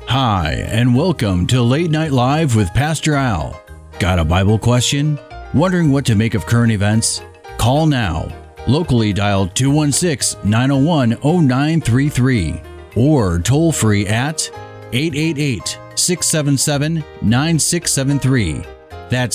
Hi, and welcome to Late Night Live with Pastor Al. Got a Bible question? Wondering what to make of current events? Call now. Locally dial 216-901-0933 or toll free at 888-677-9673. That's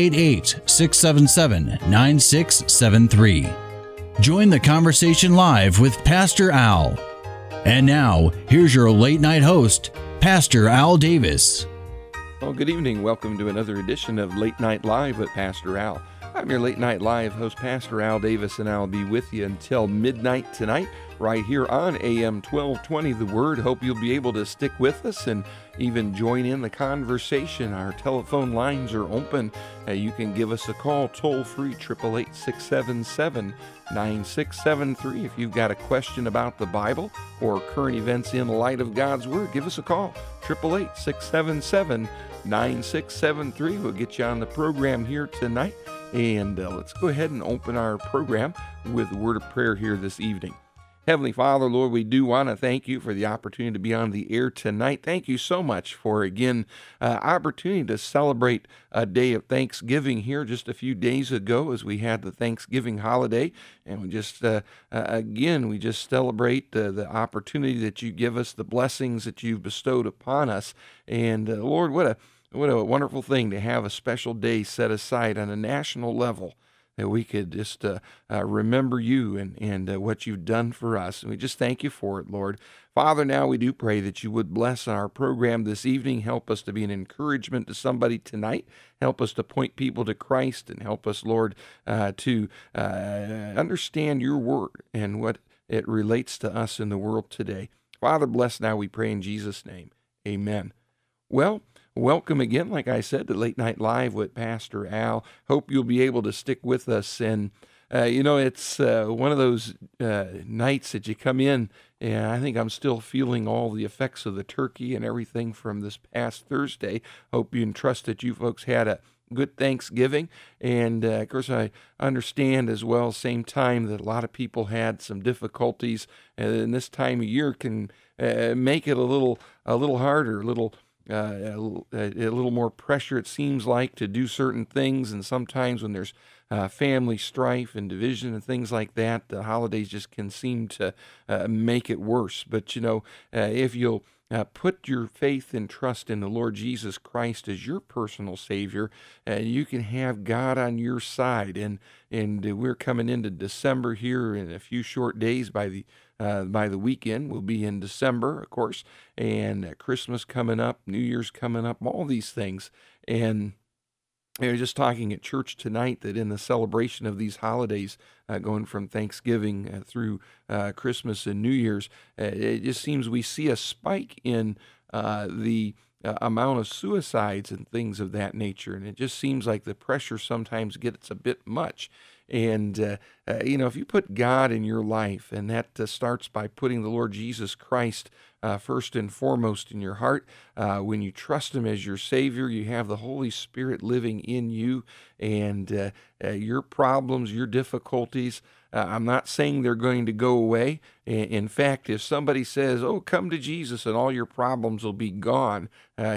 888-677-9673. Join the conversation live with Pastor Al. And now, here's your late night host, Pastor Al Davis. Well, good evening. Welcome to another edition of Late Night Live with Pastor Al. I'm your Late Night Live host, Pastor Al Davis, and I'll be with you until midnight tonight, right here on AM 1220 The Word. Hope you'll be able to stick with us and even join in the conversation. Our telephone lines are open. You can give us a call toll-free, 888-677-9673. If you've got a question about the Bible or current events in light of God's Word, give us a call, 888-677-9673. We'll get you on the program here tonight. And let's go ahead and open our program with a word of prayer here this evening. Heavenly Father, Lord, we do want to thank you for the opportunity to be on the air tonight. Thank you so much for, again, opportunity to celebrate a day of Thanksgiving here just a few days ago as we had the Thanksgiving holiday. And we just, we just celebrate the opportunity that you give us, the blessings that you've bestowed upon us. And Lord, what a wonderful thing to have a special day set aside on a national level that we could just remember you and what you've done for us. And we just thank you for it, Lord. Father, now we do pray that you would bless our program this evening. Help us to be an encouragement to somebody tonight. Help us to point people to Christ and help us, Lord, to understand your word and what it relates to us in the world today. Father, bless now, we pray in Jesus' name. Amen. Well, welcome again, like I said, to Late Night Live with Pastor Al. Hope you'll be able to stick with us. And, it's one of those nights that you come in, and I think I'm still feeling all the effects of the turkey and everything from this past Thursday. Hope you and trust that you folks had a good Thanksgiving. And, of course, I understand as well, same time, that a lot of people had some difficulties. And this time of year can make it a little harder, a little more pressure, it seems like, to do certain things. And sometimes when there's family strife and division and things like that, the holidays just can seem to make it worse. But, if you'll put your faith and trust in the Lord Jesus Christ as your personal Savior, you can have God on your side. And we're coming into December here in a few short days. By the weekend, we'll be in December, of course, and Christmas coming up, New Year's coming up, all these things. And I was just talking at church tonight that in the celebration of these holidays, going from Thanksgiving through Christmas and New Year's, it just seems we see a spike in the amount of suicides and things of that nature. And it just seems like the pressure sometimes gets a bit much. And, if you put God in your life, and that starts by putting the Lord Jesus Christ first and foremost in your heart, when you trust Him as your Savior, you have the Holy Spirit living in you, and your problems, your difficulties, I'm not saying they're going to go away. In fact, if somebody says, "Oh, come to Jesus and all your problems will be gone,"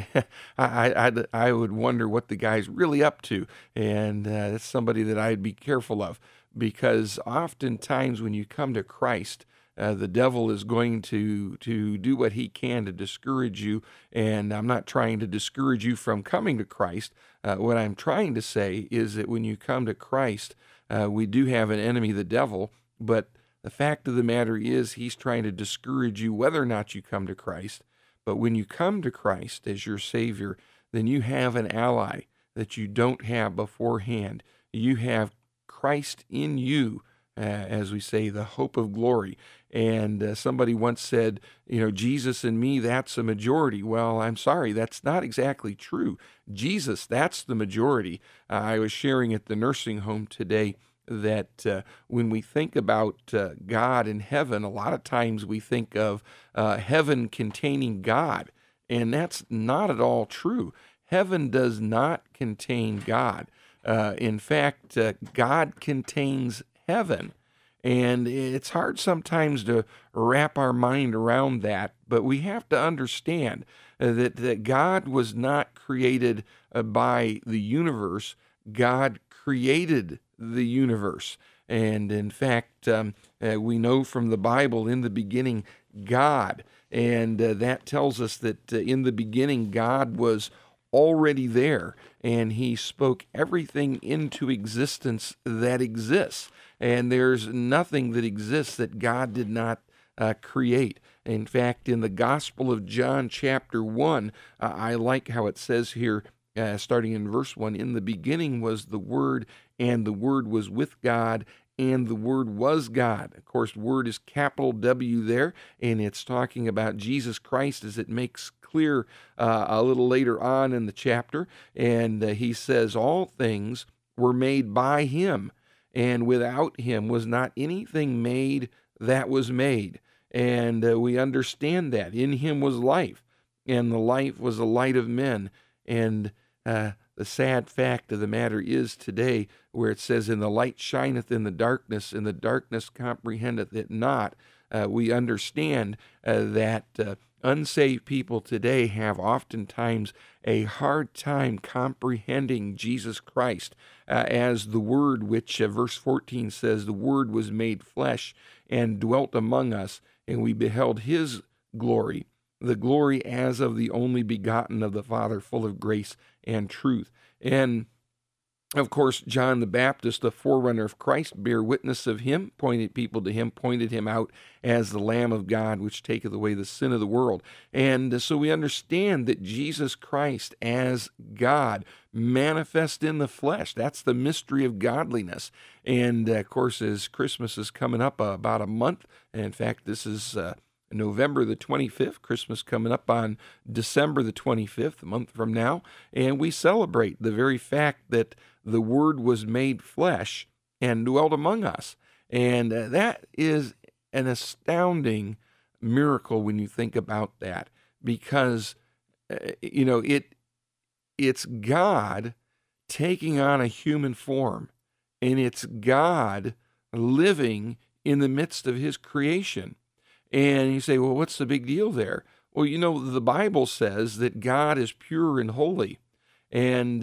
I would wonder what the guy's really up to. And that's somebody that I'd be careful of, because oftentimes when you come to Christ, the devil is going to do what he can to discourage you. And I'm not trying to discourage you from coming to Christ. What I'm trying to say is that when you come to Christ, we do have an enemy, the devil, but the fact of the matter is he's trying to discourage you whether or not you come to Christ. But when you come to Christ as your Savior, then you have an ally that you don't have beforehand. You have Christ in you, as we say, the hope of glory. And somebody once said, Jesus and me, that's a majority. Well, I'm sorry, that's not exactly true. Jesus, that's the majority. I was sharing at the nursing home today that when we think about God in heaven, a lot of times we think of heaven containing God, and that's not at all true. Heaven does not contain God. In fact, God contains heaven. And it's hard sometimes to wrap our mind around that, But we have to understand that God was not created by the universe. God created the universe. And in fact, we know from the Bible, in the beginning, God. And that tells us that in the beginning, God was already there, and he spoke everything into existence that exists. And there's nothing that exists that God did not create. In fact, in the Gospel of John, chapter 1, I like how it says here, starting in verse 1, in the beginning was the Word, and the Word was with God, and the Word was God. Of course, Word is capital W there, and it's talking about Jesus Christ, as it makes clear a little later on in the chapter. And he says, all things were made by him, and without him was not anything made that was made. And we understand that. In him was life, and the life was the light of men. And the sad fact of the matter is today, where it says, and the light shineth in the darkness, and the darkness comprehendeth it not, we understand that unsaved people today have oftentimes a hard time comprehending Jesus Christ as the Word, which verse 14 says, the Word was made flesh and dwelt among us, and we beheld his glory, the glory as of the only begotten of the Father, full of grace and truth. And of course, John the Baptist, the forerunner of Christ, bare witness of him, pointed people to him, pointed him out as the Lamb of God, which taketh away the sin of the world. And so we understand that Jesus Christ as God manifest in the flesh. That's the mystery of godliness. And of course, as Christmas is coming up about a month, and in fact, this is November the 25th, Christmas coming up on December the 25th, a month from now, and we celebrate the very fact that the Word was made flesh and dwelt among us. And that is an astounding miracle when you think about that, because, it's God taking on a human form, and it's God living in the midst of his creation. And you say, well, what's the big deal there? Well, the Bible says that God is pure and holy. And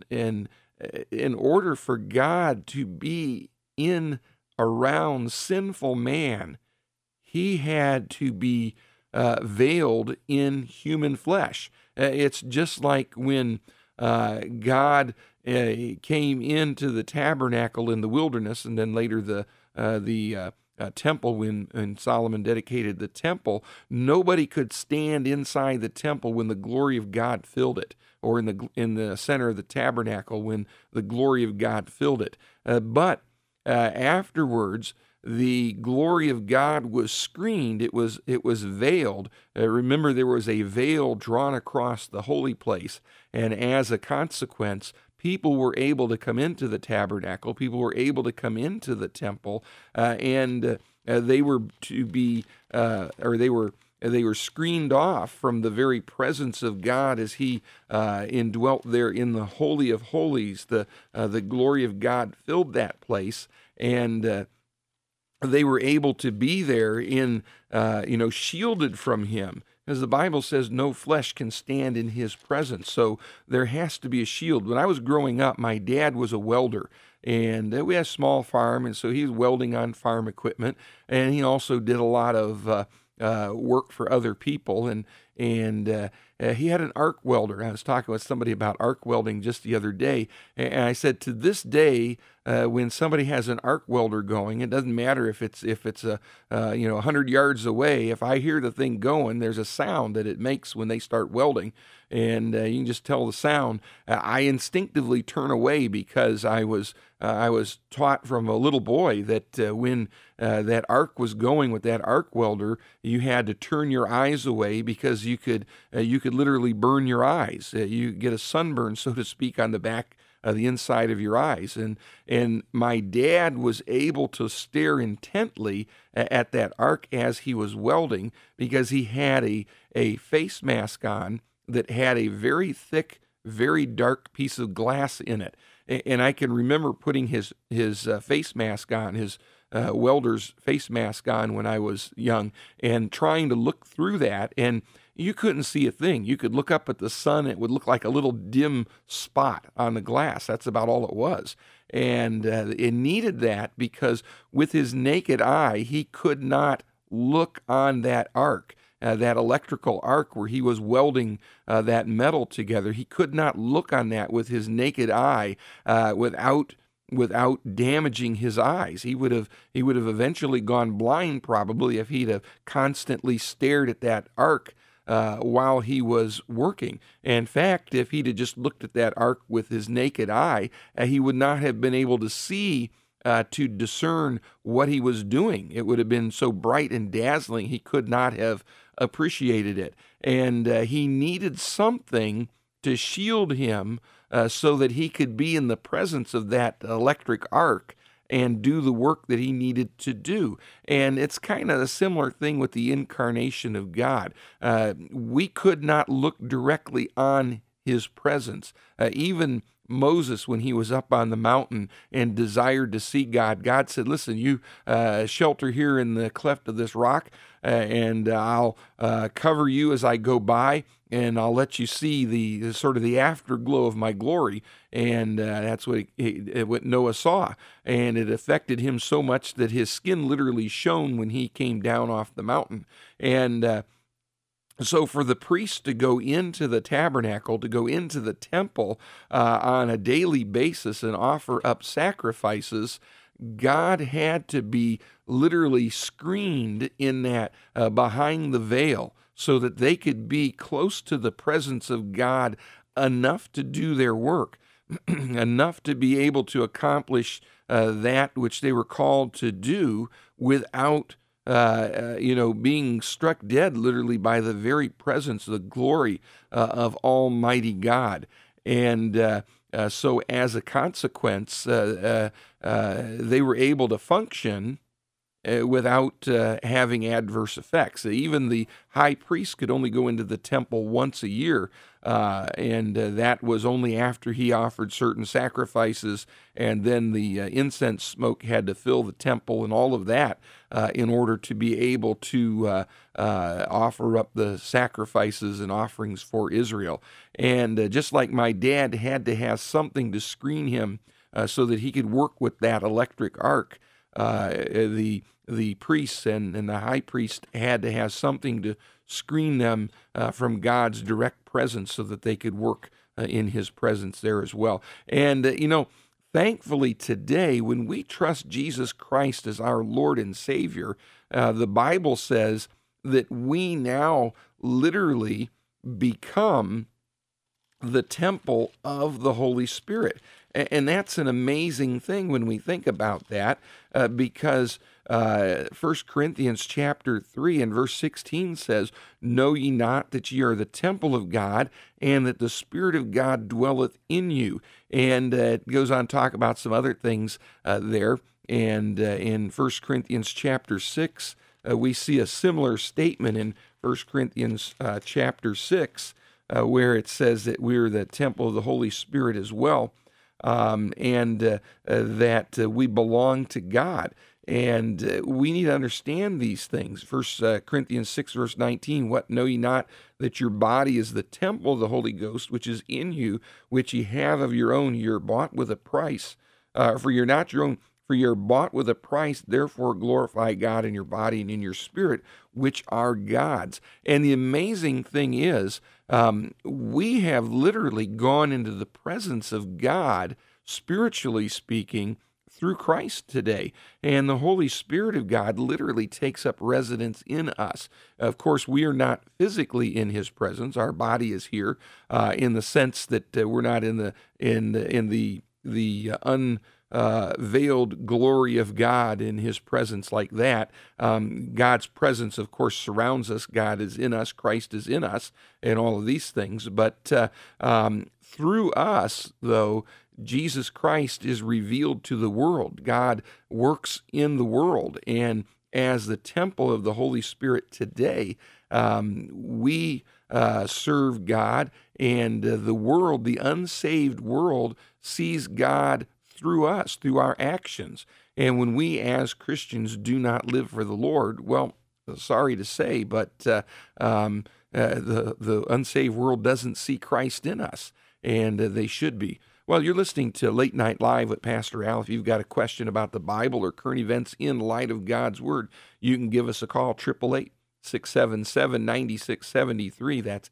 in order for God to be in around sinful man, he had to be veiled in human flesh. It's just like when God came into the tabernacle in the wilderness, and then later the temple, when Solomon dedicated the temple, nobody could stand inside the temple when the glory of God filled it, or in the center of the tabernacle when the glory of God filled it. But afterwards, the glory of God was screened. It was veiled. Remember, there was a veil drawn across the holy place, and as a consequence, people were able to come into the tabernacle. People were able to come into the temple, and they were to be, they were screened off from the very presence of God as he indwelt there in the Holy of Holies. The glory of God filled that place, and they were able to be there in, shielded from him. As the Bible says, no flesh can stand in his presence. So there has to be a shield. When I was growing up, my dad was a welder, and we had a small farm, and so he was welding on farm equipment, and he also did a lot of work for other people, and he had an arc welder. I was talking with somebody about arc welding just the other day, and I said, to this day, when somebody has an arc welder going, it doesn't matter if it's 100 yards away. If I hear the thing going, there's a sound that it makes when they start welding, and you can just tell the sound. I instinctively turn away because I was taught from a little boy that when that arc was going with that arc welder, you had to turn your eyes away because you could literally burn your eyes. You get a sunburn, so to speak, on the back of the inside of your eyes. And my dad was able to stare intently at that arc as he was welding because he had a face mask on that had a very thick, very dark piece of glass in it. And I can remember putting his face mask on, his welder's face mask on when I was young, and trying to look through that, and you couldn't see a thing. You could look up at the sun, it would look like a little dim spot on the glass. That's about all it was. And it needed that because with his naked eye, he could not look on that arc. That electrical arc where he was welding that metal together. He could not look on that with his naked eye without damaging his eyes. He would have eventually gone blind probably if he'd have constantly stared at that arc while he was working. In fact, if he'd have just looked at that arc with his naked eye, he would not have been able to see to discern what he was doing. It would have been so bright and dazzling, he could not have appreciated it. And he needed something to shield him so that he could be in the presence of that electric arc and do the work that he needed to do. And it's kind of a similar thing with the incarnation of God. We could not look directly on his presence. Even Moses, when he was up on the mountain and desired to see God, God said, listen, you shelter here in the cleft of this rock, and I'll cover you as I go by, and I'll let you see the sort of the afterglow of my glory. And that's what Noah saw. And it affected him so much that his skin literally shone when he came down off the mountain. And so for the priest to go into the tabernacle, to go into the temple on a daily basis and offer up sacrifices, God had to be literally screened in that behind the veil so that they could be close to the presence of God enough to do their work, enough to be able to accomplish that which they were called to do without being struck dead literally by the very presence, the glory of Almighty God. And so as a consequence, they were able to function without having adverse effects. Even the high priest could only go into the temple once a year, and that was only after he offered certain sacrifices, and then the incense smoke had to fill the temple and all of that in order to be able to offer up the sacrifices and offerings for Israel. And just like my dad had to have something to screen him so that he could work with that electric arc, the priests and the high priest had to have something to screen them from God's direct presence so that they could work in his presence there as well. And, thankfully today, when we trust Jesus Christ as our Lord and Savior, the Bible says that we now literally become the temple of the Holy Spirit. And that's an amazing thing when we think about that, because 1 Corinthians chapter 3 and verse 16 says, "Know ye not that ye are the temple of God, and that the Spirit of God dwelleth in you?" And it goes on to talk about some other things there. And in 1 Corinthians chapter 6, we see a similar statement in 1 Corinthians chapter 6, where it says that we're the temple of the Holy Spirit as well. And that we belong to God. And we need to understand these things. 1 Corinthians 6, verse 19, "What, know ye not that your body is the temple of the Holy Ghost, which is in you, which ye have of your own? You're bought with a price. For you're not your own, for you're bought with a price. Therefore glorify God in your body and in your spirit, which are God's." And the amazing thing is, we have literally gone into the presence of God, spiritually speaking, through Christ today. And the Holy Spirit of God literally takes up residence in us. Of course, we are not physically in his presence. Our body is here in the sense that we're not in the unveiled glory of God in his presence like that. God's presence, of course, surrounds us. God is in us. Christ is in us, and all of these things. But through us, though, Jesus Christ is revealed to the world. God works in the world. And as the temple of the Holy Spirit today, we serve God, and the world, the unsaved world, sees God through us, through our actions. And when we as Christians do not live for the Lord, well, sorry to say, but the unsaved world doesn't see Christ in us, and they should be. Well, you're listening to Late Night Live with Pastor Al. If you've got a question about the Bible or current events in light of God's Word, you can give us a call, 888-677-9673. That's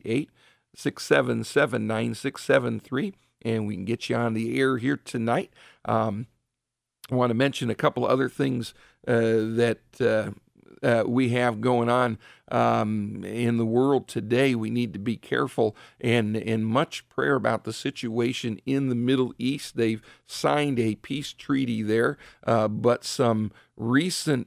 888-677-9673, and we can get you on the air here tonight. I want to mention a couple other things that we have going on in the world today. We need to be careful and much prayer about the situation in the Middle East. They've signed a peace treaty there, but some recent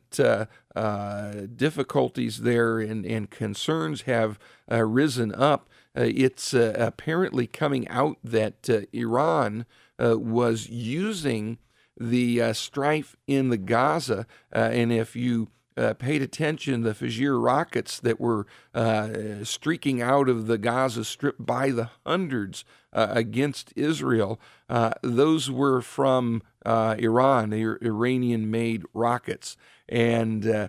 difficulties there and concerns have risen up. It's apparently coming out that Iran was using the strife in the Gaza, and if you paid attention, the Fajr rockets that were streaking out of the Gaza Strip by the hundreds against Israel, those were from Iran, the Iranian-made rockets. And, the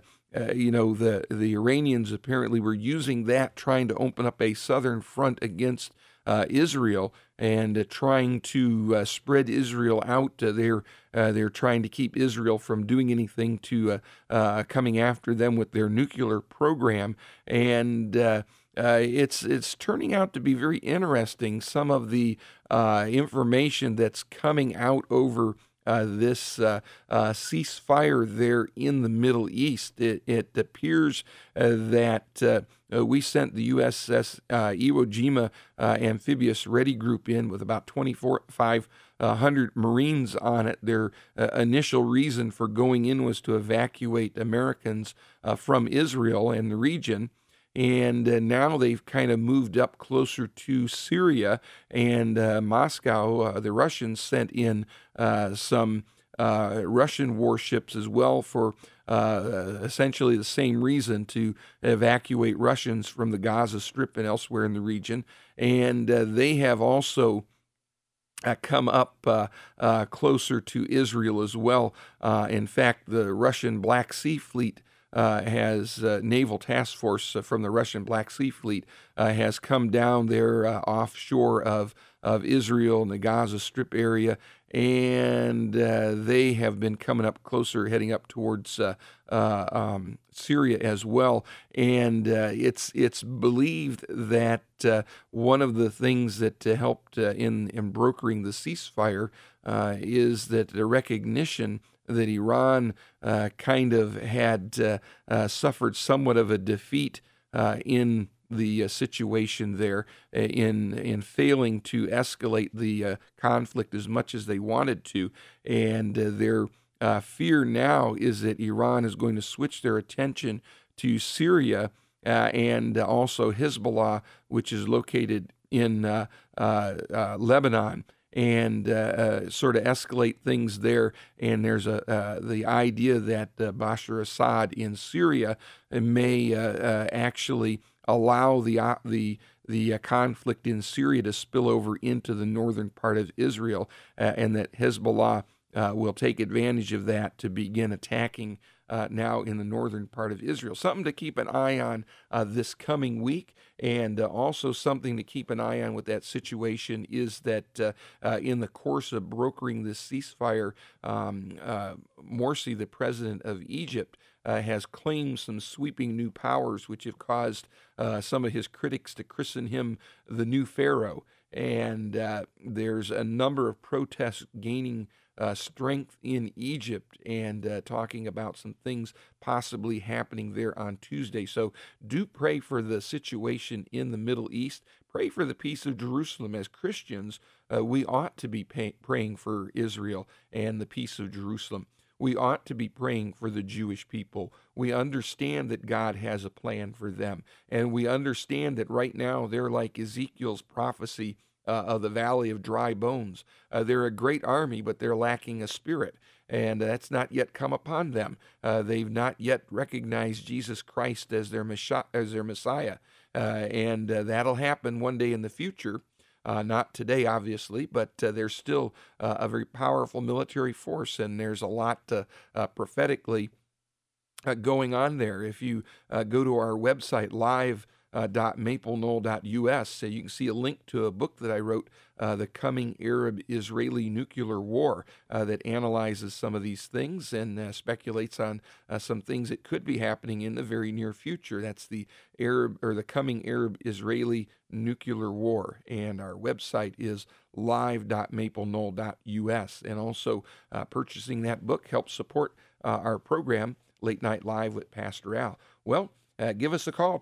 Iranians apparently were using that, trying to open up a southern front against Israel and trying to spread Israel out. They're trying to keep Israel from doing anything to coming after them with their nuclear program, and it's turning out to be very interesting. Some of the information that's coming out over this ceasefire there in the Middle East. It appears that we sent the USS Iwo Jima amphibious ready group in with about 2,500 Marines on it. Their initial reason for going in was to evacuate Americans from Israel and the region. And now they've kind of moved up closer to Syria, and Moscow, the Russians sent in some Russian warships as well for essentially the same reason, to evacuate Russians from the Gaza Strip and elsewhere in the region. And they have also come up closer to Israel as well. In fact, the Russian Black Sea Fleet has naval task force from the Russian Black Sea Fleet has come down there offshore of Israel and the Gaza Strip area, and they have been coming up closer, heading up towards Syria as well. And it's believed that one of the things that helped in brokering the ceasefire is that the recognition that Iran kind of had suffered somewhat of a defeat in the situation there, in failing to escalate the conflict as much as they wanted to. And their fear now is that Iran is going to switch their attention to Syria and also Hezbollah, which is located in Lebanon, and sort of escalate things there. And there's the idea that Bashar Assad in Syria may actually allow the conflict in Syria to spill over into the northern part of Israel, and that Hezbollah will take advantage of that to begin attacking now in the northern part of Israel. Something to keep an eye on this coming week, and also something to keep an eye on with that situation is that in the course of brokering this ceasefire, Morsi, the president of Egypt, has claimed some sweeping new powers, which have caused some of his critics to christen him the new Pharaoh. And there's a number of protests gaining strength in Egypt, and talking about some things possibly happening there on Tuesday. So do pray for the situation in the Middle East. Pray for the peace of Jerusalem. As Christians, we ought to be praying for Israel and the peace of Jerusalem. We ought to be praying for the Jewish people. We understand that God has a plan for them, and we understand that right now they're like Ezekiel's prophecy of the valley of dry bones. They're a great army, but they're lacking a spirit, and that's not yet come upon them. They've not yet recognized Jesus Christ as their Messiah, and that'll happen one day in the future. Not today, obviously, but they're still a very powerful military force, and there's a lot prophetically going on there. If you go to our website, live.mapleknoll.us, you can see a link to a book that I wrote, The Coming Arab-Israeli Nuclear War, that analyzes some of these things and speculates on some things that could be happening in the very near future. That's the Coming Arab-Israeli Nuclear War, and our website is live.mapleknoll.us. And also, purchasing that book helps support our program, Late Night Live with Pastor Al. Well, give us a call,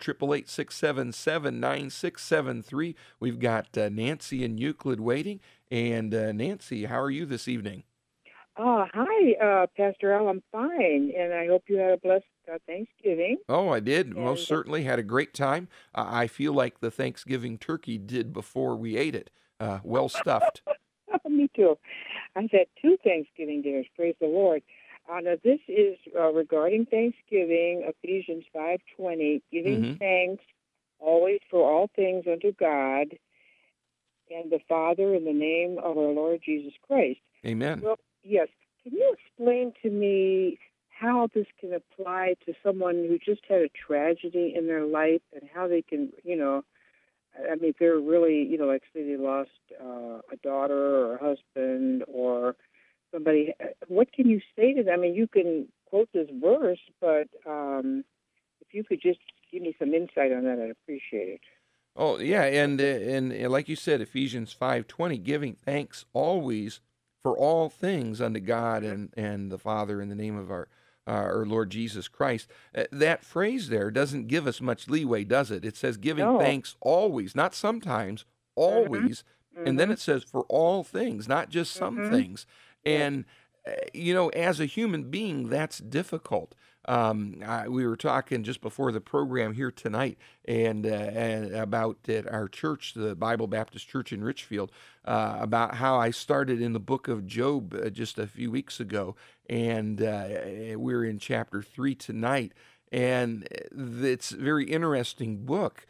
888-677-9673. We've got Nancy in Euclid waiting. And Nancy, how are you this evening? Hi, Pastor Al. I'm fine, and I hope you had a blessed Thanksgiving. Oh, I did. Most certainly had a great time. I feel like the Thanksgiving turkey did before we ate it. Well stuffed. Me too. I've had 2 Thanksgiving dinners, praise the Lord. Now, this is regarding Thanksgiving, Ephesians 5:20, giving thanks always for all things unto God and the Father in the name of our Lord Jesus Christ. Amen. Well, yes. Can you explain to me how this can apply to someone who just had a tragedy in their life and how they can, I mean, if they're really, like say they lost a daughter or a husband or somebody, what can you say to them? I mean, you can quote this verse, but if you could just give me some insight on that, I'd appreciate it. Oh, yeah, and like you said, Ephesians 5:20, giving thanks always for all things unto God and the Father in the name of our Lord Jesus Christ. That phrase there doesn't give us much leeway, does it? It says giving thanks always, not sometimes, always, and then it says for all things, not just some things. And, as a human being, that's difficult. We were talking just before the program here tonight and about at our church, the Bible Baptist Church in Richfield, about how I started in the book of Job just a few weeks ago. And we're in chapter 3 tonight. And it's a very interesting book.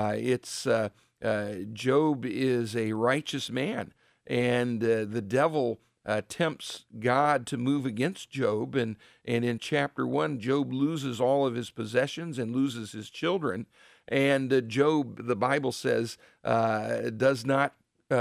Job is a righteous man, and the devil tempts God to move against Job, and in chapter 1, Job loses all of his possessions and loses his children, and Job, the Bible says, does not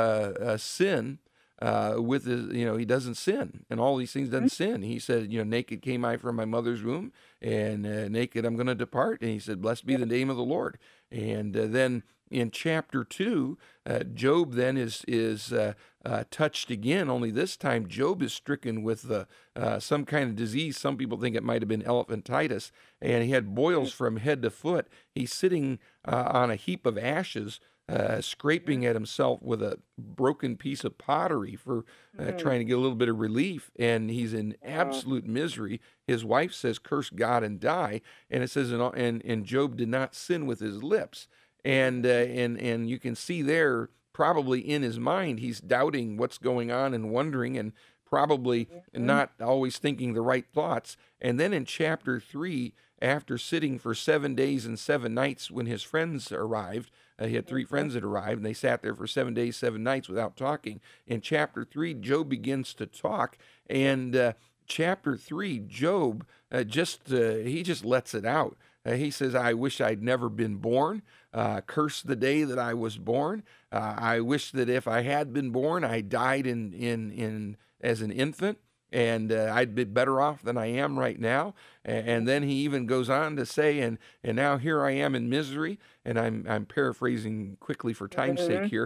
sin with his, he doesn't sin, and all these things doesn't sin. He said, naked came I from my mother's womb, and naked I'm going to depart, and he said, blessed be the name of the Lord. And then in chapter 2, Job then is touched again, only this time Job is stricken with some kind of disease. Some people think it might have been elephantitis, and he had boils from head to foot. He's sitting on a heap of ashes, scraping at himself with a broken piece of pottery for trying to get a little bit of relief, and he's in absolute misery. His wife says, curse God and die, and it says, and Job did not sin with his lips. And you can see there, probably in his mind, he's doubting what's going on and wondering, and probably not always thinking the right thoughts. And then in chapter 3, after sitting for 7 days and 7 nights when his friends arrived, he had 3 friends that arrived, and they sat there for 7 days, 7 nights without talking. In chapter 3, Job begins to talk, and chapter 3, Job he just lets it out. He says, I wish I'd never been born. Curse the day that I was born. I wish that if I had been born, I died in as an infant, and I'd be better off than I am right now. And then he even goes on to say, and now here I am in misery. And I'm paraphrasing quickly for time's sake here.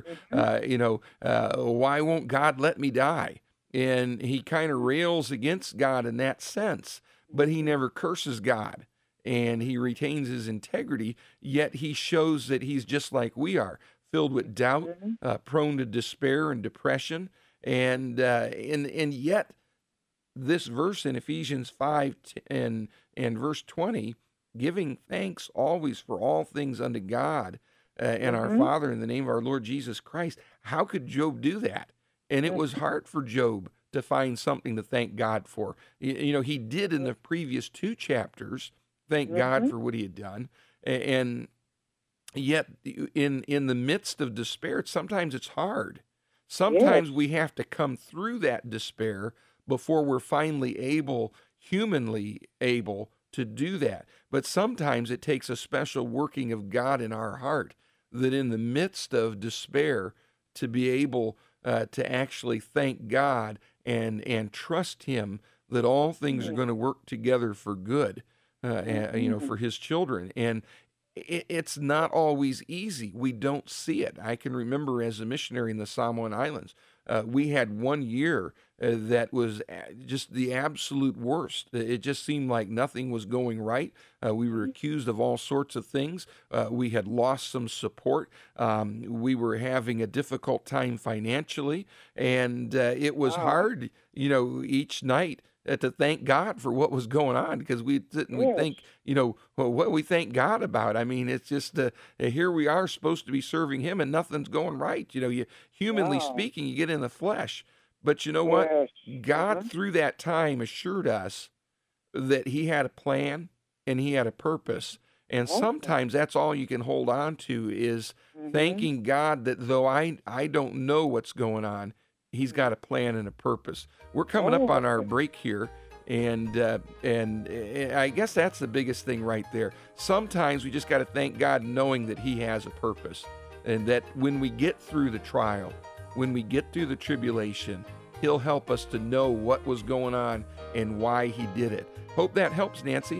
Why won't God let me die? And he kind of rails against God in that sense, but he never curses God. And he retains his integrity, yet he shows that he's just like we are, filled with doubt, prone to despair and depression. And yet this verse in Ephesians 5 and verse 20, giving thanks always for all things unto God and our Father in the name of our Lord Jesus Christ. How could Job do that? And it was hard for Job to find something to thank God for. He did in the previous 2 chapters, thank God for what he had done. And yet in the midst of despair, sometimes it's hard. Sometimes we have to come through that despair before we're finally humanly able to do that. But sometimes it takes a special working of God in our heart, that in the midst of despair, to be able to actually thank God and trust Him that all things are going to work together for good, for His children. And it's not always easy. We don't see it. I can remember as a missionary in the Samoan Islands, we had 1 year that was just the absolute worst. It just seemed like nothing was going right. We were accused of all sorts of things. We had lost some support. We were having a difficult time financially, and it was hard, each night to thank God for what was going on, because we think, what we thank God about. I mean, it's just here we are supposed to be serving Him, and nothing's going right. Humanly speaking, you get in the flesh. But you know what? God, through that time, assured us that He had a plan and He had a purpose. And sometimes that's all you can hold on to, is thanking God that though I don't know what's going on, He's got a plan and a purpose. We're coming up on our break here, and I guess that's the biggest thing right there. Sometimes we just got to thank God, knowing that He has a purpose, and that when we get through the trial, when we get through the tribulation, He'll help us to know what was going on and why He did it. Hope that helps, Nancy.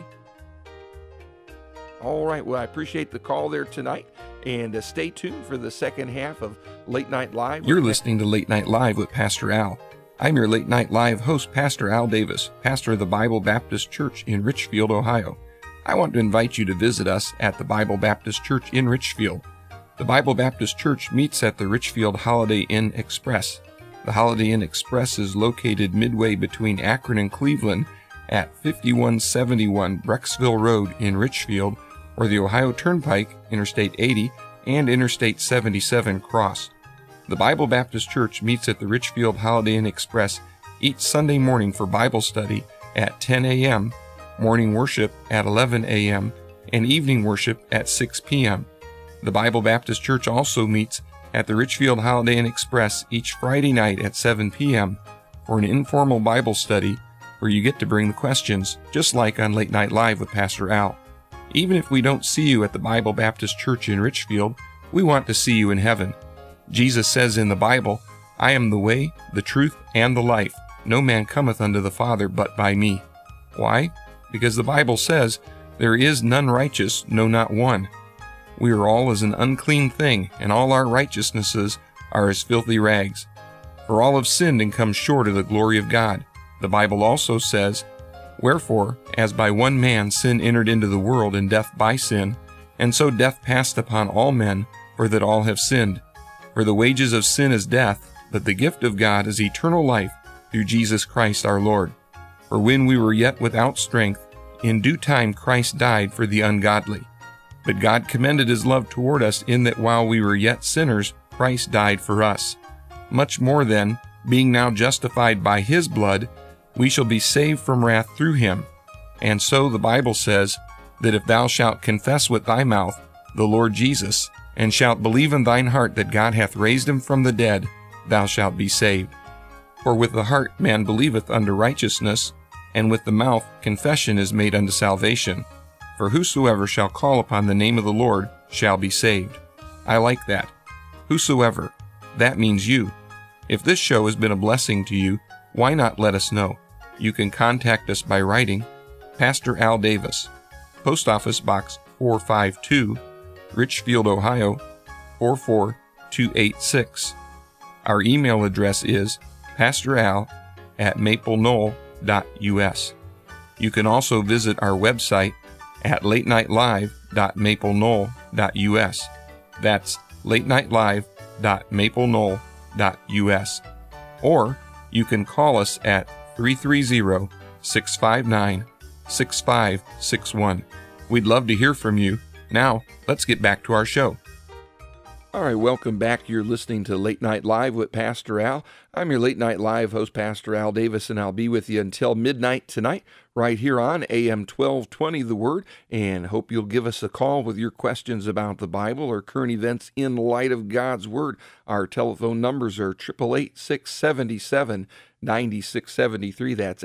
All right, well, I appreciate the call there tonight, and stay tuned for the second half of Late Night Live. You're listening to Late Night Live with Pastor Al. I'm your Late Night Live host, Pastor Al Davis, pastor of the Bible Baptist Church in Richfield, Ohio. I want to invite you to visit us at the Bible Baptist Church in Richfield. The Bible Baptist Church meets at the Richfield Holiday Inn Express. The Holiday Inn Express is located midway between Akron and Cleveland at 5171 Brecksville Road in Richfield, where the Ohio Turnpike, Interstate 80, and Interstate 77 cross. The Bible Baptist Church meets at the Richfield Holiday Inn Express each Sunday morning for Bible study at 10 a.m., morning worship at 11 a.m., and evening worship at 6 p.m. The Bible Baptist Church also meets at the Richfield Holiday Inn Express each Friday night at 7 p.m. for an informal Bible study where you get to bring the questions, just like on Late Night Live with Pastor Al. Even if we don't see you at the Bible Baptist Church in Richfield, we want to see you in heaven. Jesus says in the Bible, "I am the way, the truth, and the life. No man cometh unto the Father but by me." Why? Because the Bible says, "There is none righteous, no, not one." We are all as an unclean thing, and all our righteousnesses are as filthy rags. For all have sinned and come short of the glory of God. The Bible also says, "Wherefore, as by one man sin entered into the world, and death by sin, and so death passed upon all men, for that all have sinned. For the wages of sin is death, but the gift of God is eternal life through Jesus Christ our Lord. For when we were yet without strength, in due time Christ died for the ungodly. But God commended His love toward us in that while we were yet sinners, Christ died for us. Much more then, being now justified by His blood, we shall be saved from wrath through Him. And so the Bible says that if thou shalt confess with thy mouth the Lord Jesus, and shalt believe in thine heart that God hath raised Him from the dead, thou shalt be saved. For with the heart man believeth unto righteousness, and with the mouth confession is made unto salvation. For whosoever shall call upon the name of the Lord shall be saved." I like that. Whosoever. That means you. If this show has been a blessing to you, why not let us know? You can contact us by writing Pastor Al Davis, Post Office Box 452, Richfield, Ohio 44286. Our email address is pastoral@maplenoknoll.us. You can also visit our website at latenightlive.maplenoknoll.us. That's latenightlive.maplenoknoll.us. Or you can call us at 330-659-6561. We'd love to hear from you. Now, let's get back to our show. All right, welcome back. You're listening to Late Night Live with Pastor Al. I'm your Late Night Live host, Pastor Al Davis, and I'll be with you until midnight tonight, right here on AM 1220 The Word, and hope you'll give us a call with your questions about the Bible or current events in light of God's Word. Our telephone numbers are 888-677-9673. That's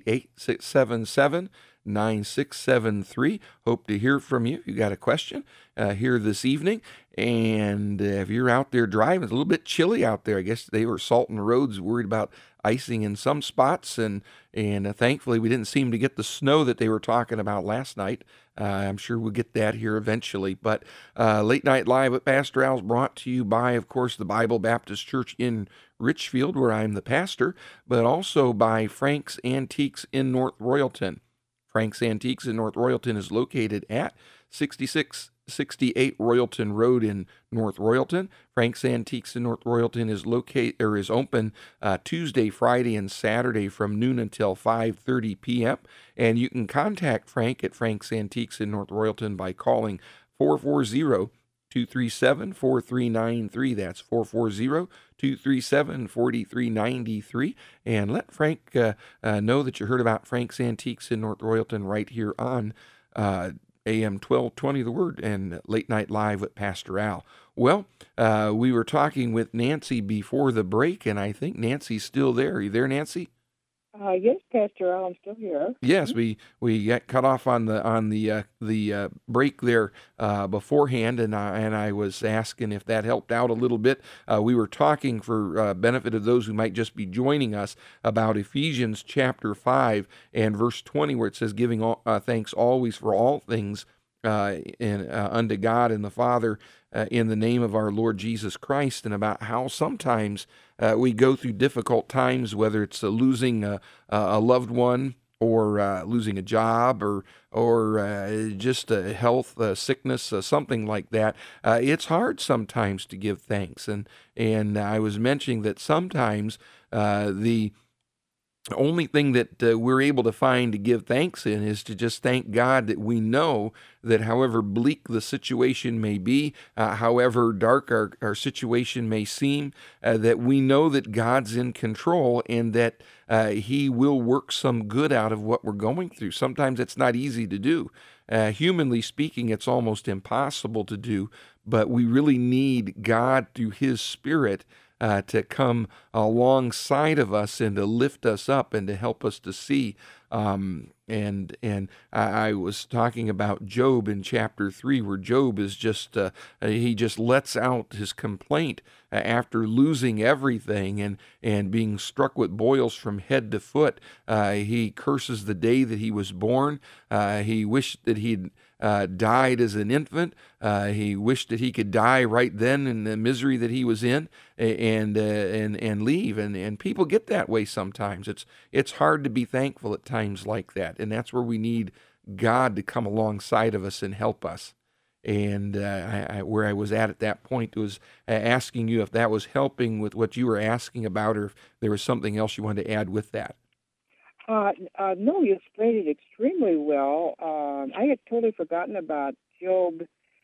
888-677-9673. Hope to hear from you if you got a question here this evening. And if you're out there driving, it's a little bit chilly out there. I guess they were salting the roads, worried about icing in some spots, and thankfully we didn't seem to get the snow that they were talking about last night. I'm sure we'll get that here eventually. But Late Night Live with Pastor Al is brought to you by, of course, the Bible Baptist Church in Richfield, where I'm the pastor, but also by Frank's Antiques in North Royalton. Frank's Antiques in North Royalton is located at 6668 Royalton Road in North Royalton. Frank's Antiques in North Royalton is open Tuesday, Friday, and Saturday from noon until 5:30 p.m. And you can contact Frank at Frank's Antiques in North Royalton by calling 440-237-4393. That's 440-237-4393. And let Frank know that you heard about Frank's Antiques in North Royalton right here on AM 1220 The Word and Late Night Live with Pastor Al. Well, we were talking with Nancy before the break, and I think Nancy's still there. Are you there, Nancy? Yes, Pastor Al, I'm still here. Yes, we got cut off on the break there beforehand, and I was asking if that helped out a little bit. We were talking, for benefit of those who might just be joining us, about Ephesians chapter 5 and verse 20, where it says, "Giving thanks always for all things unto God and the Father in the name of our Lord Jesus Christ," and about how sometimes we go through difficult times, whether it's losing a loved one, or losing a job, or just health, sickness, something like that. It's hard sometimes to give thanks, and I was mentioning that sometimes the only thing that we're able to find to give thanks in is to just thank God that we know that however bleak the situation may be, however dark our situation may seem, that we know that God's in control and that He will work some good out of what we're going through. Sometimes it's not easy to do. Humanly speaking, it's almost impossible to do, but we really need God through His Spirit to come alongside of us and to lift us up and to help us to see. And I was talking about Job in chapter 3, where Job is just, he just lets out his complaint after losing everything and being struck with boils from head to foot. He curses the day that he was born. He wished that he'd died as an infant. He wished that he could die right then in the misery that he was in and leave. And people get that way sometimes. It's hard to be thankful at times like that. And that's where we need God to come alongside of us and help us. And where I was at that point was asking you if that was helping with what you were asking about, or if there was something else you wanted to add with that. No, you explained it extremely well. I had totally forgotten about Job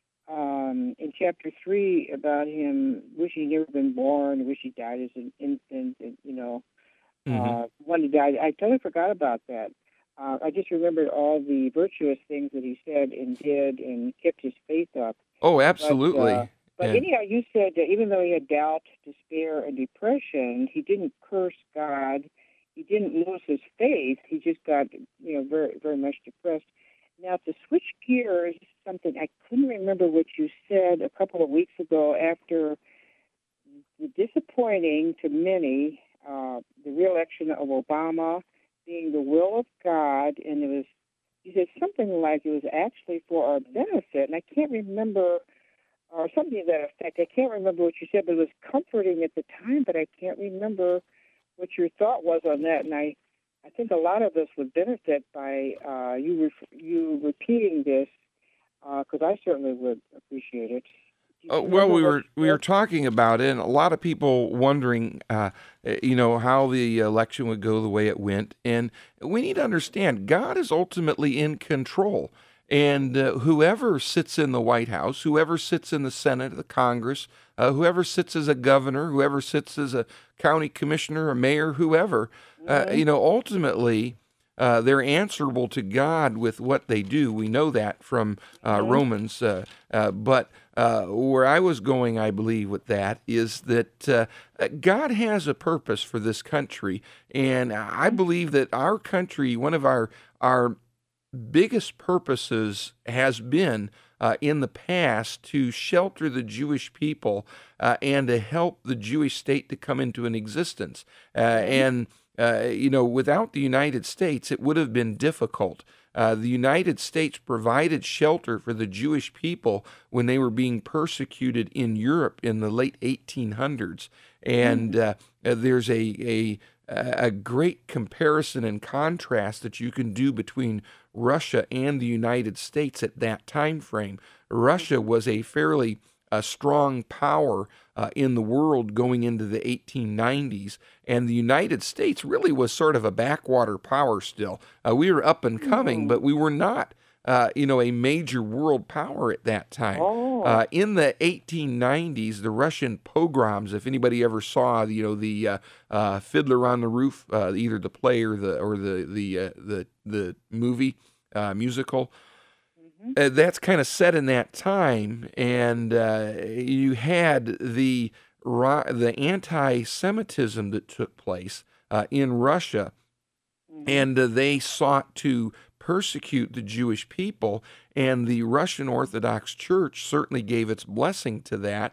in chapter 3, about him wishing he'd never been born, wish he died as an infant, and, when he died. I totally forgot about that. I just remembered all the virtuous things that he said and did and kept his faith up. Oh, absolutely. But anyhow, you said that even though he had doubt, despair, and depression, he didn't curse God. He didn't lose his faith. He just got, very, very much depressed. Now, to switch gears, something I couldn't remember what you said a couple of weeks ago after the disappointing to many, the re-election of Obama being the will of God, and you said something like it was actually for our benefit, and I can't remember, or something to that effect. I can't remember what you said, but it was comforting at the time, but I can't remember what your thought was on that, and I think a lot of us would benefit by you repeating this, because I certainly would appreciate it. Well, we were talking about it, and a lot of people wondering, how the election would go the way it went, and we need to understand God is ultimately in control. And whoever sits in the White House, whoever sits in the Senate, the Congress, whoever sits as a governor, whoever sits as a county commissioner, a mayor, whoever, ultimately they're answerable to God with what they do. We know that from Romans. But where I was going, I believe, with that is that God has a purpose for this country. And I believe that our country, one of our biggest purposes has been in the past to shelter the Jewish people and to help the Jewish state to come into an existence. Without the United States, it would have been difficult. The United States provided shelter for the Jewish people when they were being persecuted in Europe in the late 1800s. And there's a great comparison and contrast that you can do between Russia and the United States at that time frame. Russia was a fairly strong power in the world going into the 1890s, and the United States really was sort of a backwater power still. We were up and coming, but we were not a major world power at that time. In the 1890s, the Russian pogroms, if anybody ever saw, the Fiddler on the Roof, either the play or the movie musical, that's kind of set in that time, and you had the anti-Semitism that took place in Russia, and they sought to persecute the Jewish people, and the Russian Orthodox Church certainly gave its blessing to that.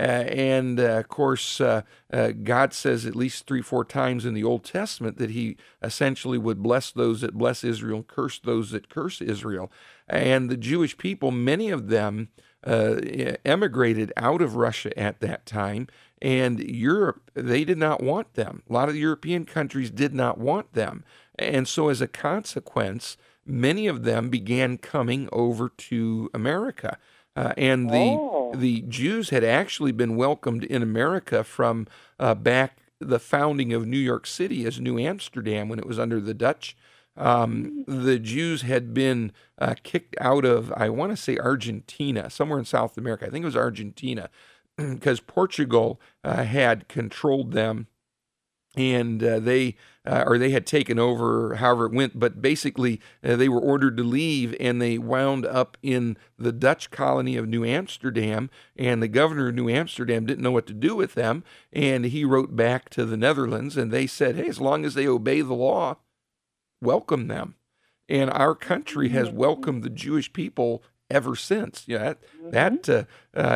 Of course, God says at least 3-4 times in the Old Testament that he essentially would bless those that bless Israel and curse those that curse Israel. And the Jewish people, many of them emigrated out of Russia at that time, and Europe, they did not want them. A lot of the European countries did not want them. And so as a consequence, many of them began coming over to America. And the Jews had actually been welcomed in America from back the founding of New York City as New Amsterdam when it was under the Dutch. The Jews had been kicked out of, I want to say Argentina, somewhere in South America. I think it was Argentina, because Portugal had controlled them, and they had taken over, however it went, but basically they were ordered to leave, and they wound up in the Dutch colony of New Amsterdam, and the governor of New Amsterdam didn't know what to do with them, and he wrote back to the Netherlands, and they said, hey, as long as they obey the law, welcome them. And our country has welcomed the Jewish people ever since. Early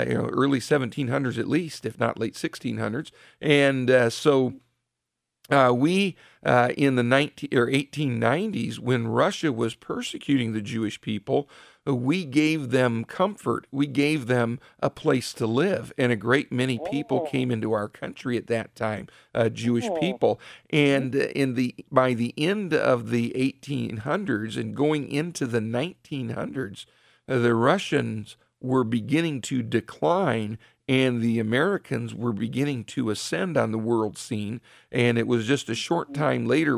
1700s at least, if not late 1600s. And so we in the 1890s, when Russia was persecuting the Jewish people, we gave them comfort. We gave them a place to live, and a great many people came into our country at that time, Jewish people. And by the end of the 1800s and going into the 1900s, the Russians were beginning to decline, and the Americans were beginning to ascend on the world scene. And it was just a short time later,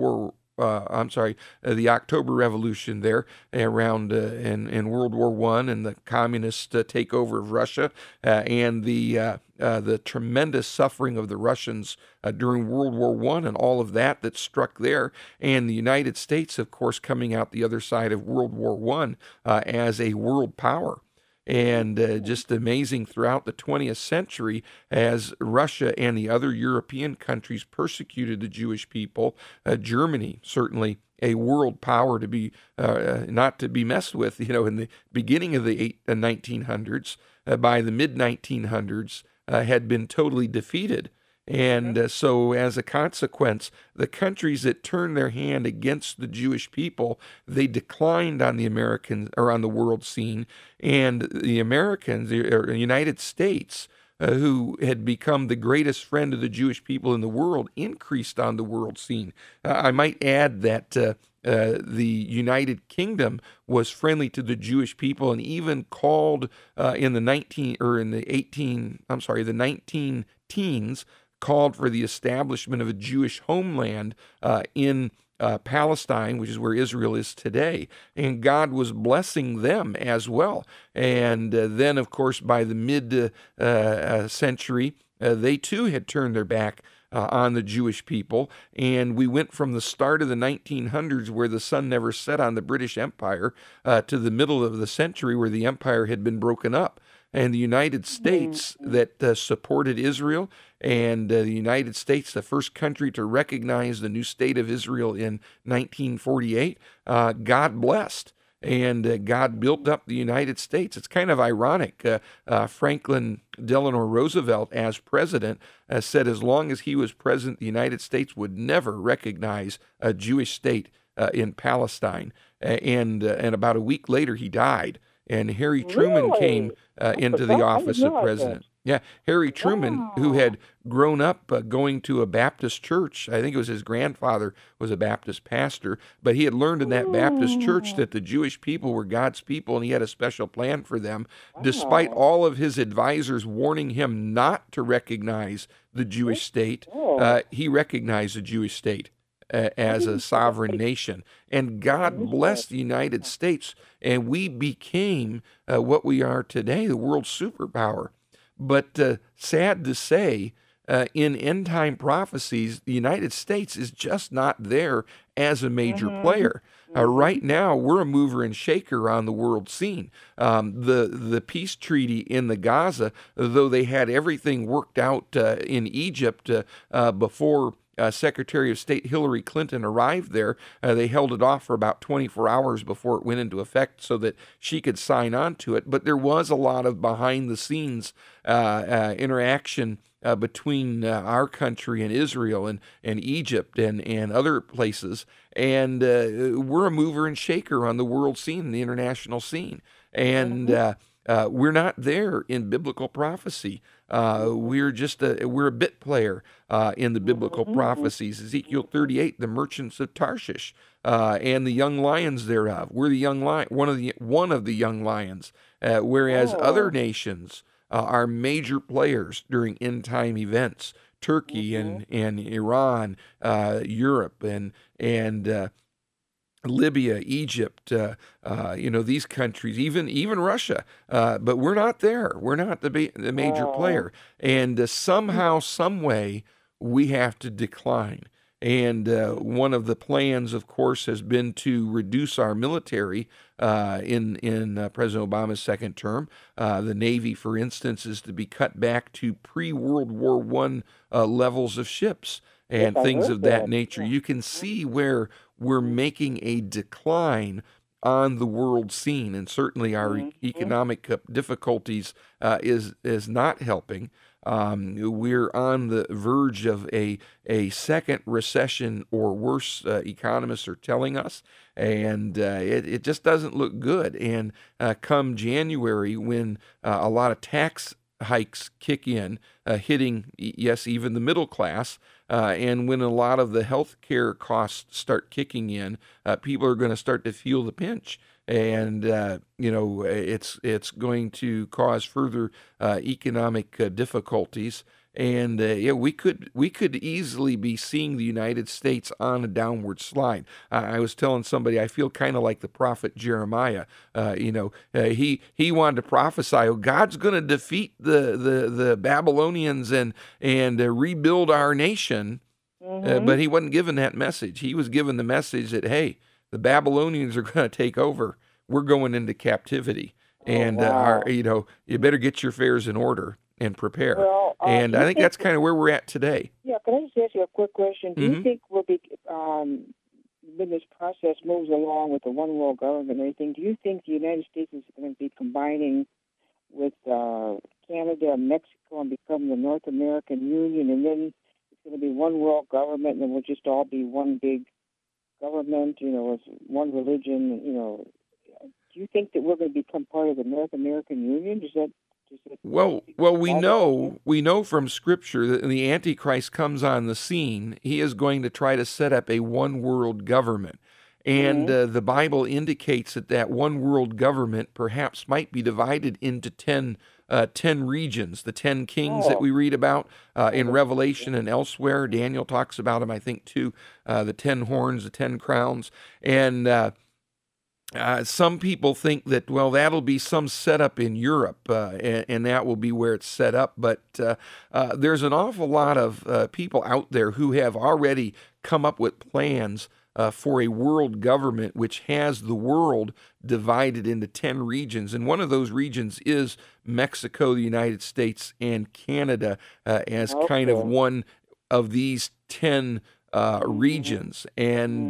the October Revolution there around in World War I, and the communist takeover of Russia, and the tremendous suffering of the Russians during World War I, and all of that struck there, and the United States, of course, coming out the other side of World War I as a world power. And just amazing throughout the 20th century as Russia and the other European countries persecuted the Jewish people. Germany, certainly a world power to be not to be messed with. In the beginning of the 1900s, by the mid-1900s, had been totally defeated. And so as a consequence, the countries that turned their hand against the Jewish people, they declined on the American or on the world scene. And the Americans, the United States, who had become the greatest friend of the Jewish people in the world, increased on the world scene. I might add that the United Kingdom was friendly to the Jewish people, and even called in the 19 teens, called for the establishment of a Jewish homeland in Palestine, which is where Israel is today, and God was blessing them as well. And then, of course, by the mid-century, they too had turned their back on the Jewish people, and we went from the start of the 1900s, where the sun never set on the British Empire, to the middle of the century, where the empire had been broken up. And the United States that supported Israel, and the United States, the first country to recognize the new state of Israel in 1948, God blessed. And God built up the United States. It's kind of ironic. Franklin Delano Roosevelt, as president, said as long as he was president, the United States would never recognize a Jewish state in Palestine. And about a week later, he died. And Harry Truman came into the office of president. Yeah, Harry Truman, who had grown up going to a Baptist church. I think it was his grandfather was a Baptist pastor, but he had learned in that Baptist church that the Jewish people were God's people, and he had a special plan for them. Despite all of his advisors warning him not to recognize the Jewish state, he recognized the Jewish state as a sovereign nation. And God blessed the United States, and we became what we are today, the world superpower. But sad to say, in end-time prophecies, the United States is just not there as a major player. Right now, we're a mover and shaker on the world scene. The peace treaty in the Gaza, though they had everything worked out in Egypt before Secretary of State Hillary Clinton arrived there, they held it off for about 24 hours before it went into effect so that she could sign on to it. But there was a lot of behind-the-scenes interaction between our country and Israel and Egypt and other places. And we're a mover and shaker on the world scene, the international scene. And we're not there in biblical prophecy. We're a bit player in the biblical prophecies. Ezekiel 38, the merchants of Tarshish, and the young lions thereof. We're the young lion, one of the young lions. Whereas other nations are major players during end time events. Turkey and Iran, Europe and Libya, Egypt, these countries, even Russia, but we're not there. We're not the major player, and somehow, some way, we have to decline. And one of the plans, of course, has been to reduce our military in President Obama's second term. The Navy, for instance, is to be cut back to pre-World War I levels of ships and things of that nature. You can see where we're making a decline on the world scene, and certainly our economic difficulties is not helping. We're on the verge of a second recession or worse, economists are telling us, and it just doesn't look good. And come January, when a lot of tax hikes kick in, hitting, yes, even the middle class, and when a lot of the health care costs start kicking in, people are going to start to feel the pinch. And, it's going to cause further economic difficulties. And we could easily be seeing the United States on a downward slide. I was telling somebody I feel kind of like the prophet Jeremiah. He wanted to prophesy, God's going to defeat the Babylonians and rebuild our nation. But he wasn't given that message. He was given the message that, hey, the Babylonians are going to take over. We're going into captivity, and you better get your affairs in order and prepare. Well, and I think that's kind of where we're at today. Yeah, can I just ask you a quick question? Do you think we'll be, when this process moves along with the one world government and everything, do you think the United States is going to be combining with Canada and Mexico and become the North American Union, and then it's going to be one world government, and then we'll just all be one big government, with one religion, Do you think that we're going to become part of the North American Union? Well, we know from Scripture that when the Antichrist comes on the scene, he is going to try to set up a one world government. And the Bible indicates that one world government perhaps might be divided into 10 10 regions, the 10 kings that we read about in Revelation and elsewhere. Daniel talks about them, I think, too, the 10 horns, the 10 crowns. And some people think that, well, that'll be some setup in Europe, and that will be where it's set up. But there's an awful lot of people out there who have already come up with plans for a world government which has the world divided into 10 regions. And one of those regions is Mexico, the United States, and Canada as kind of one of these 10 regions. And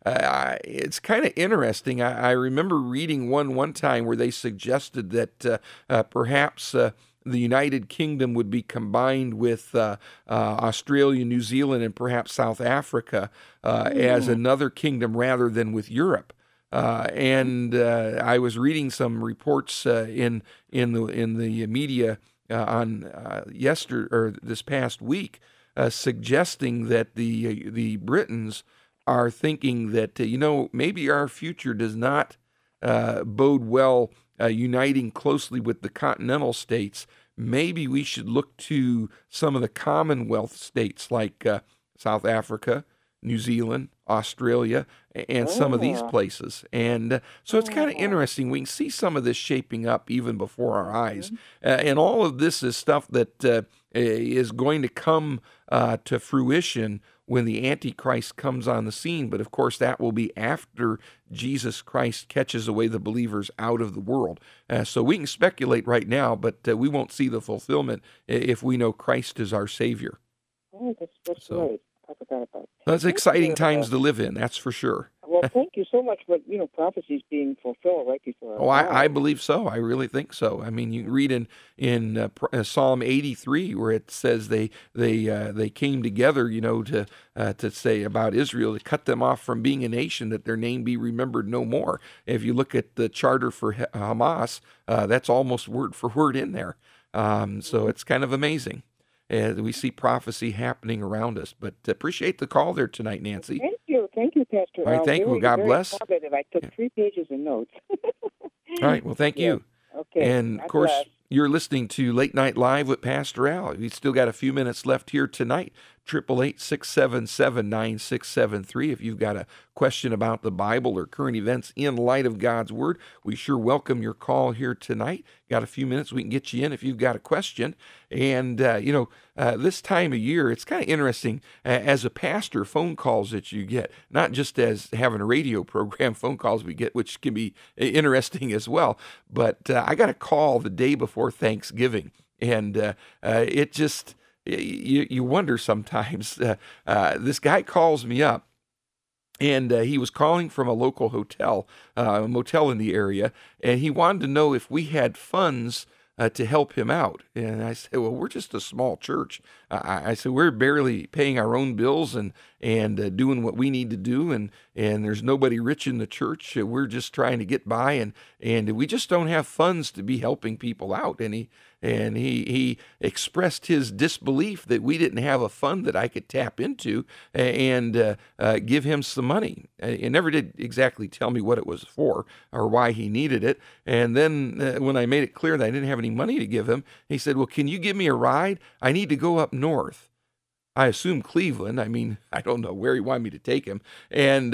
it's kind of interesting. I remember reading one time where they suggested that perhaps the United Kingdom would be combined with Australia, New Zealand, and perhaps South Africa as another kingdom rather than with Europe. And I was reading some reports in the media on this past week, suggesting that the Britons are thinking that maybe our future does not bode well uniting closely with the continental states. Maybe we should look to some of the Commonwealth states like South Africa, New Zealand, Australia, and some of these places. And so it's kind of interesting. We can see some of this shaping up even before our eyes. And all of this is stuff that is going to come to fruition when the Antichrist comes on the scene. But of course, that will be after Jesus Christ catches away the believers out of the world. So we can speculate right now, but we won't see the fulfillment if we know Christ is our Savior. Oh, that's right. I forgot about that. That's exciting times to live in, that's for sure. Well, thank you so much for prophecies being fulfilled right before. Oh, I believe so. I really think so. I mean, you read in Psalm 83 where it says they came together, to say about Israel, to cut them off from being a nation, that their name be remembered no more. If you look at the charter for Hamas, that's almost word for word in there. So it's kind of amazing. We see prophecy happening around us. But appreciate the call there tonight, Nancy. Thank you, Pastor. All right, thank you. God bless. I took 3 pages of notes. All right, well, thank you. Okay. And, of course, you're listening to Late Night Live with Pastor Al. We still got a few minutes left here tonight. 888-677-9673. If you've got a question about the Bible or current events in light of God's Word, we sure welcome your call here tonight. Got a few minutes, we can get you in if you've got a question. And, this time of year, it's kind of interesting as a pastor, phone calls that you get, not just as having a radio program, phone calls we get, which can be interesting as well. But I got a call the day before Thanksgiving, and it just... You wonder sometimes. This guy calls me up, and he was calling from a local hotel, a motel in the area, and he wanted to know if we had funds to help him out. And I said, well, we're just a small church. I said, we're barely paying our own bills and doing what we need to do, and there's nobody rich in the church. We're just trying to get by, and we just don't have funds to be helping people out. And he expressed his disbelief that we didn't have a fund that I could tap into and give him some money. He never did exactly tell me what it was for or why he needed it. And then when I made it clear that I didn't have any money to give him, he said, well, can you give me a ride? I need to go up north. I assume Cleveland. I mean, I don't know where he wanted me to take him. And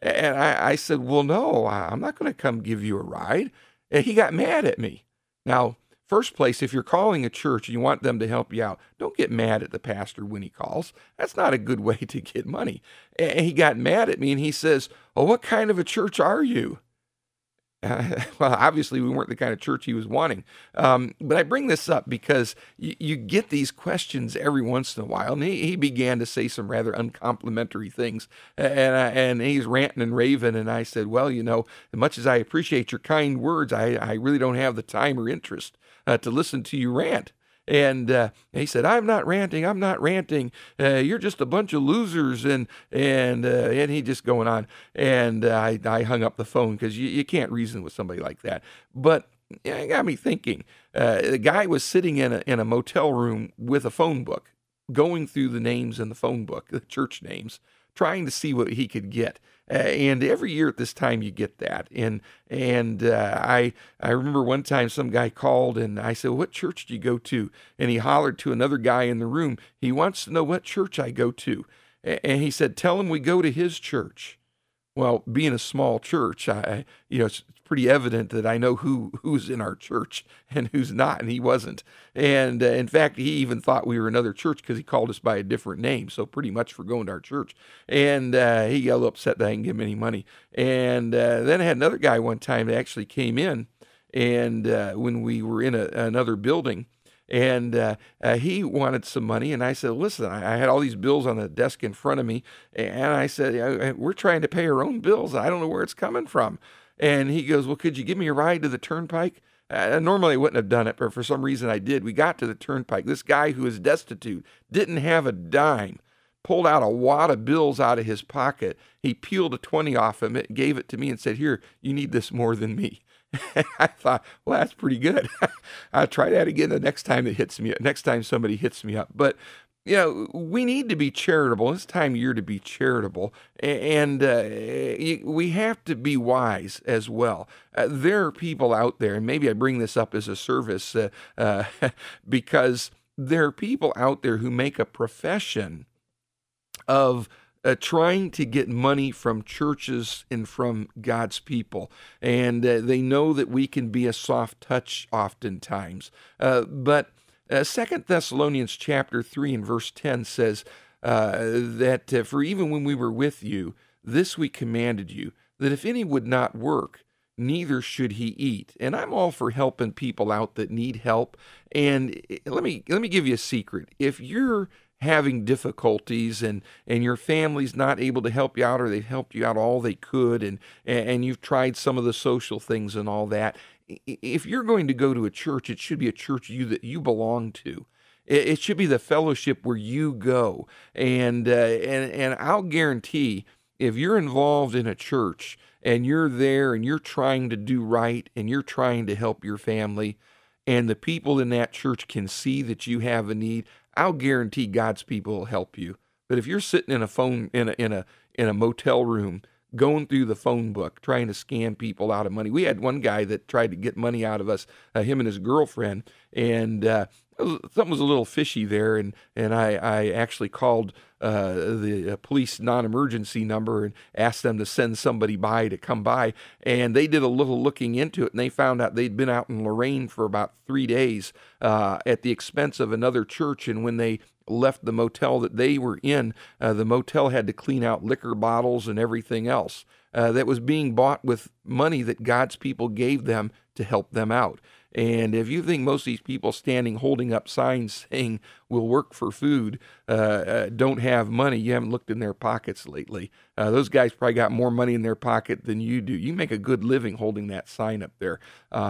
I said, well, no, I'm not going to come give you a ride. And he got mad at me. Now, first place, if you're calling a church and you want them to help you out, don't get mad at the pastor when he calls. That's not a good way to get money. And he got mad at me and he says, oh, what kind of a church are you? Well, obviously we weren't the kind of church he was wanting. But I bring this up because you get these questions every once in a while. And he began to say some rather uncomplimentary things. And he's ranting and raving. And I said, well, as much as I appreciate your kind words, I really don't have the time or interest to listen to you rant. And he said, I'm not ranting. You're just a bunch of losers. And he just going on. And I hung up the phone because you can't reason with somebody like that. But it got me thinking. The guy was sitting in a motel room with a phone book, going through the names in the phone book, the church names, trying to see what he could get. And every year at this time you get that. And I remember one time some guy called and I said, "What church do you go to?" And he hollered to another guy in the room, he wants to know what church I go to. And he said, "Tell him we go to his church." Well, being a small church, it's pretty evident that I know who's in our church and who's not, and he wasn't. And in fact, he even thought we were another church because he called us by a different name. So pretty much for going to our church. And he got a little upset that I didn't give him any money. And then I had another guy one time that actually came in, and when we were in another building, and he wanted some money, and I said, "Listen, I had all these bills on the desk in front of me, and I said, we're trying to pay our own bills. I don't know where it's coming from." And he goes, "Well, could you give me a ride to the turnpike?" Normally I wouldn't have done it, but for some reason I did. We got to the turnpike. This guy who was destitute, didn't have a dime, pulled out a wad of bills out of his pocket. He peeled a 20 off him, gave it to me and said, "Here, you need this more than me." I thought, well, that's pretty good. I'll try that again the next time next time somebody hits me up. But, we need to be charitable. It's time of year to be charitable. And we have to be wise as well. There are people out there, and maybe I bring this up as a service because there are people out there who make a profession of trying to get money from churches and from God's people. And they know that we can be a soft touch oftentimes. But 2 Thessalonians chapter 3 and verse 10 says that for even when we were with you, this we commanded you, that if any would not work, neither should he eat. And I'm all for helping people out that need help. And let me give you a secret. If you're having difficulties and your family's not able to help you out, or they've helped you out all they could, and you've tried some of the social things and all that, if you're going to go to a church, it should be a church that you belong to. It should be the fellowship where you go. And I'll guarantee, if you're involved in a church and you're there and you're trying to do right and you're trying to help your family, and the people in that church can see that you have a need, I'll guarantee God's people will help you. But if you're sitting in a motel room, going through the phone book, trying to scam people out of money. We had one guy that tried to get money out of us, him and his girlfriend, and something was a little fishy there, and I actually called the police non-emergency number and asked them to send somebody by to come by, and they did a little looking into it, and they found out they'd been out in Lorain for about 3 days at the expense of another church, and when they left the motel that they were in, the motel had to clean out liquor bottles and everything else that was being bought with money that God's people gave them to help them out. And if you think most of these people holding up signs saying we'll work for food, don't have money, you haven't looked in their pockets lately. Those guys probably got more money in their pocket than you do. You make a good living holding that sign up there.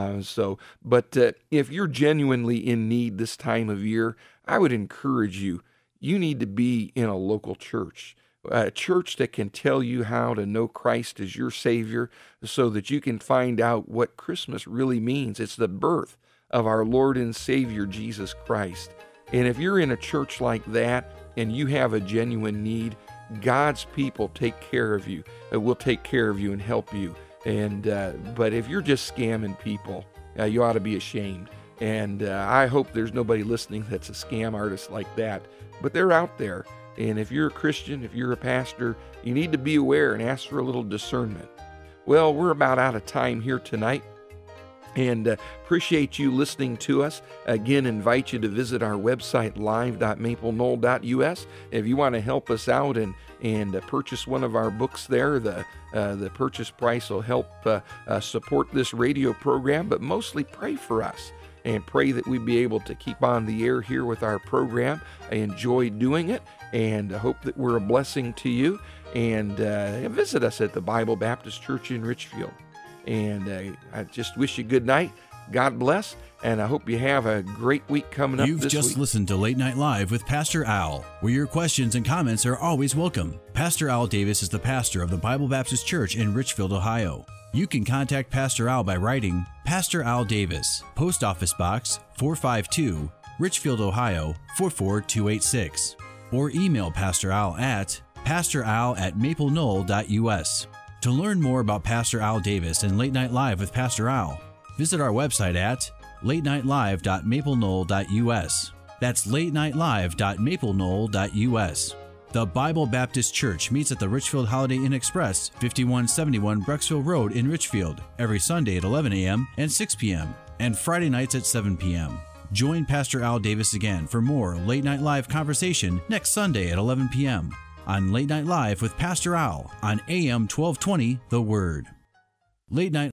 But if you're genuinely in need this time of year, I would encourage you need to be in a local church. A church that can tell you how to know Christ as your Savior so that you can find out what Christmas really means. It's the birth of our Lord and Savior, Jesus Christ. And if you're in a church like that and you have a genuine need, God's people take care of you. Will take care of you and help you. But if you're just scamming people, you ought to be ashamed. And I hope there's nobody listening that's a scam artist like that. But they're out there. And if you're a Christian, if you're a pastor, you need to be aware and ask for a little discernment. Well, we're about out of time here tonight. And appreciate you listening to us. Again, invite you to visit our website, live.mapleknoll.us. If you want to help us out and purchase one of our books there, the purchase price will help support this radio program, but mostly pray for us. And pray that we be able to keep on the air here with our program. I enjoy doing it, and I hope that we're a blessing to you. And visit us at the Bible Baptist Church in Richfield. And I just wish you good night. God bless, and I hope you have a great week coming up this week. You've just listened to Late Night Live with Pastor Al, where your questions and comments are always welcome. Pastor Al Davis is the pastor of the Bible Baptist Church in Richfield, Ohio. You can contact Pastor Al by writing Pastor Al Davis, Post Office Box 452, Richfield, Ohio 44286, or email Pastor Al at pastoral@mapleknoll.us. To learn more about Pastor Al Davis and Late Night Live with Pastor Al, visit our website at latenightlive.mapleknoll.us. That's latenightlive.mapleknoll.us. The Bible Baptist Church meets at the Richfield Holiday Inn Express, 5171 Brecksville Road in Richfield, every Sunday at 11 a.m. and 6 p.m., and Friday nights at 7 p.m. Join Pastor Al Davis again for more Late Night Live conversation next Sunday at 11 p.m. on Late Night Live with Pastor Al on AM 1220, The Word. Late Night